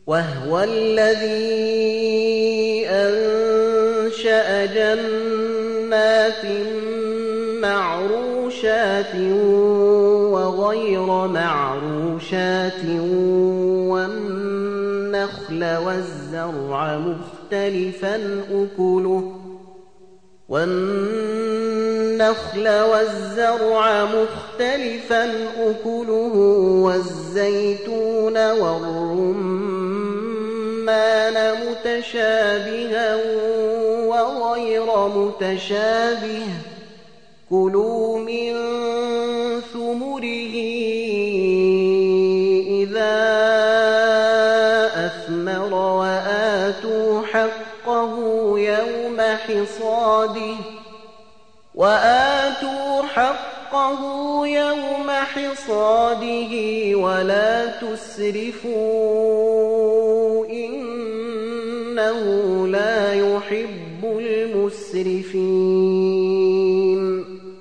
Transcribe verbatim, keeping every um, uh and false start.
وهو الذي أنشأ جنات معروشات وغير معروشات والنخل والزرع مختلفا أكله والنخل والزرع مختلفا أكله والزيتون والرمان متشابها وغير متشابه كلوا من ثمره إذا أثمر وآتوا حقه يوم حصاده وآتوا حقه يوم حصاده ولا تسرفوا إنه لا يحب المسرفين